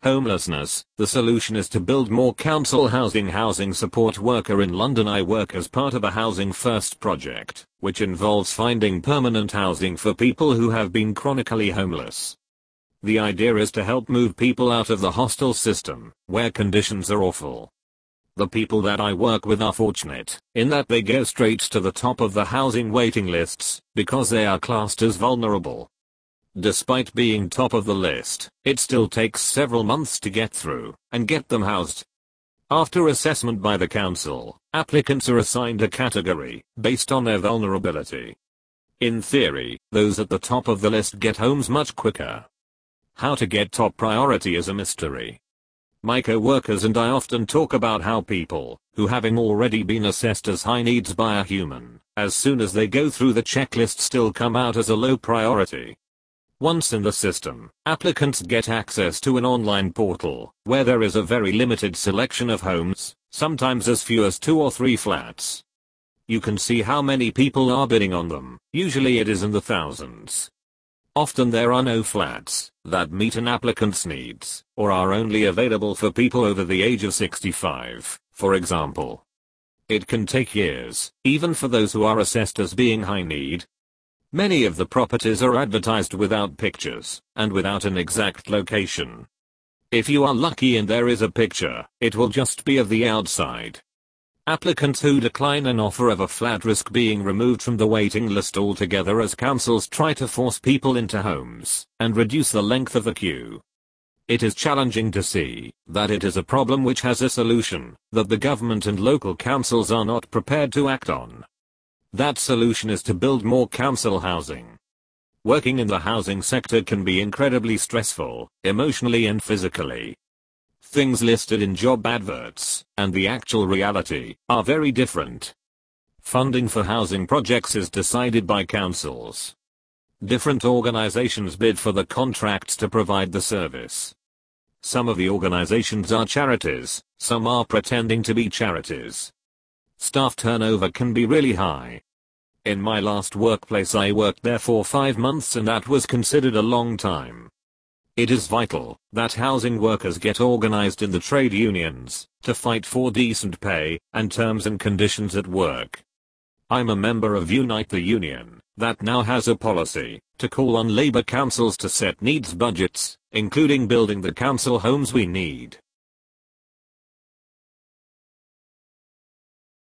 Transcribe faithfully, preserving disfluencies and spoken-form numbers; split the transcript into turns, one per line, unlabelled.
Homelessness. The solution is to build more council housing. Housing support worker in London. I work as part of a Housing First project, which involves finding permanent housing for people who have been chronically homeless. The idea is to help move people out of the hostel system, where conditions are awful. The people that I work with are fortunate, in that they go straight to the top of the housing waiting lists, because they are classed as vulnerable. Despite being top of the list, it still takes several months to get through and get them housed. After assessment by the council, applicants are assigned a category based on their vulnerability. In theory, those at the top of the list get homes much quicker. How to get top priority is a mystery. My co-workers and I often talk about how people, who having already been assessed as high needs by a human, as soon as they go through the checklist still come out as a low priority. Once in the system, applicants get access to an online portal, where there is a very limited selection of homes, sometimes as few as two or three flats. You can see how many people are bidding on them, usually it is in the thousands. Often there are no flats that meet an applicant's needs, or are only available for people over the age of sixty-five, for example. It can take years, even for those who are assessed as being high need. Many of the properties are advertised without pictures, and without an exact location. If you are lucky and there is a picture, it will just be of the outside. Applicants who decline an offer of a flat risk being removed from the waiting list altogether as councils try to force people into homes, and reduce the length of the queue. It is challenging to see that it is a problem which has a solution, that the government and local councils are not prepared to act on. That solution is to build more council housing. Working in the housing sector can be incredibly stressful, emotionally and physically. Things listed in job adverts, and the actual reality, are very different. Funding for housing projects is decided by councils. Different organizations bid for the contracts to provide the service. Some of the organizations are charities, some are pretending to be charities. Staff turnover can be really high. In my last workplace I worked there for five months and that was considered a long time. It is vital that housing workers get organized in the trade unions to fight for decent pay and terms and conditions at work. I'm a member of Unite the Union, that now has a policy to call on labor councils to set needs budgets, including building the council homes we need.